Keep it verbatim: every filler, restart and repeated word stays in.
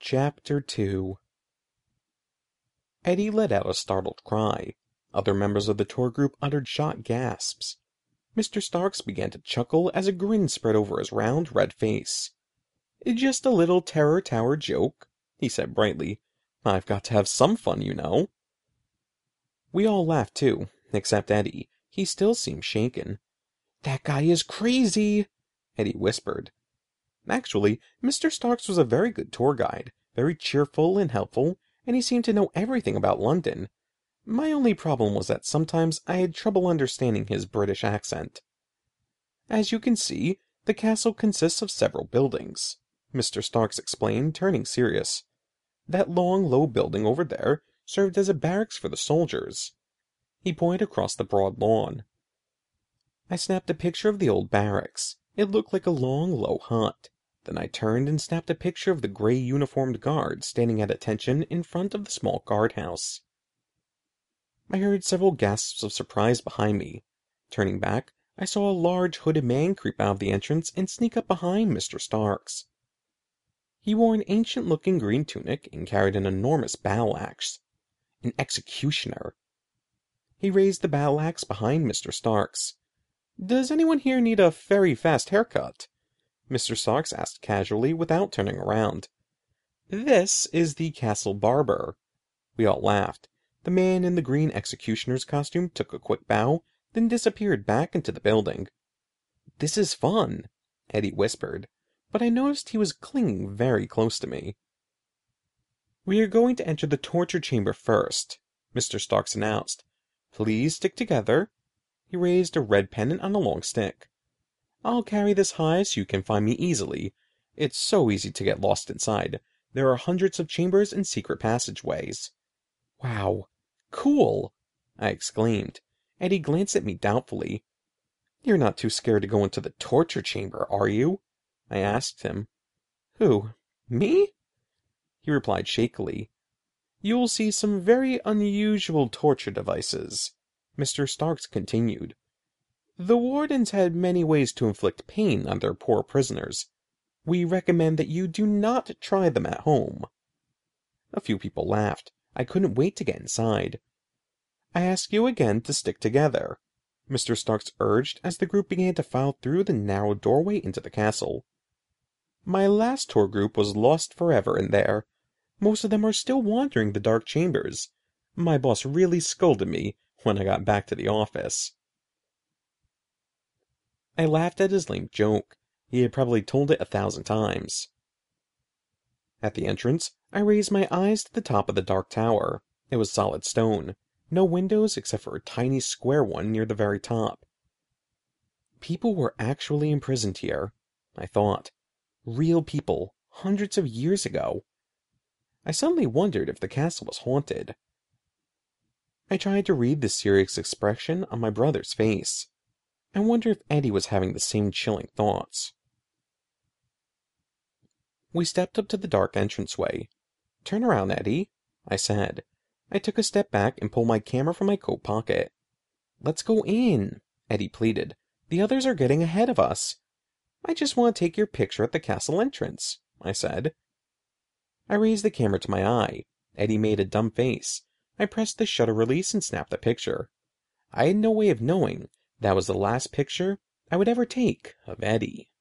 Chapter two. Eddie let out a startled cry. Other members of the tour group uttered shocked gasps. Mister Starks began to chuckle as a grin spread over his round, red face. "Just a little Terror Tower joke," he said brightly. "I've got to have some fun, you know." We all laughed too, except Eddie. He still seemed shaken. "That guy is crazy," Eddie whispered. Actually, Mister Starks was a very good tour guide, very cheerful and helpful, and he seemed to know everything about London. My only problem was that sometimes I had trouble understanding his British accent. "As you can see, the castle consists of several buildings," Mister Starks explained, turning serious. "That long, low building over there served as a barracks for the soldiers." He pointed across the broad lawn. I snapped a picture of the old barracks. It looked like a long, low hut. Then I turned and snapped a picture of the gray uniformed guards standing at attention in front of the small guardhouse. I heard several gasps of surprise behind me. Turning back, I saw a large hooded man creep out of the entrance and sneak up behind Mister Starks. He wore an ancient-looking green tunic and carried an enormous battle-axe. An executioner. He raised the battle-axe behind Mister Starks. "Does anyone here need a very fast haircut?" Mister Starks asked casually without turning around. "This is the castle barber." We all laughed. The man in the green executioner's costume took a quick bow, then disappeared back into the building. "This is fun," Eddie whispered, but I noticed he was clinging very close to me. "We are going to enter the torture chamber first," Mister Starks announced. "Please stick together." He raised a red pendant on a long stick. "I'll carry this high so you can find me easily. It's so easy to get lost inside. There are hundreds of chambers and secret passageways." "Wow, cool!" I exclaimed. Eddie glanced at me doubtfully. "You're not too scared to go into the torture chamber, are you?" I asked him. "Who, me?" He replied shakily. "You'll see some very unusual torture devices," Mister Starks continued. "The wardens had many ways to inflict pain on their poor prisoners. We recommend that you do not try them at home." A few people laughed. I couldn't wait to get inside. "I ask you again to stick together," Mister Starks urged as the group began to file through the narrow doorway into the castle. My last tour group was lost forever in there. Most of them are still wandering the dark chambers. My boss really scolded me when I got back to the office. I laughed at his lame joke. He had probably told it a thousand times. At the entrance, I raised my eyes to the top of the dark tower. It was solid stone. No windows except for a tiny square one near the very top. People were actually imprisoned here, I thought. Real people, hundreds of years ago. I suddenly wondered if the castle was haunted. I tried to read the serious expression on my brother's face. I wonder if Eddie was having the same chilling thoughts. We stepped up to the dark entranceway. "Turn around, Eddie," I said. I took a step back and pulled my camera from my coat pocket. "Let's go in," Eddie pleaded. "The others are getting ahead of us." "I just want to take your picture at the castle entrance," I said. I raised the camera to my eye. Eddie made a dumb face. I pressed the shutter release and snapped the picture. I had no way of knowing that was the last picture I would ever take of Eddie.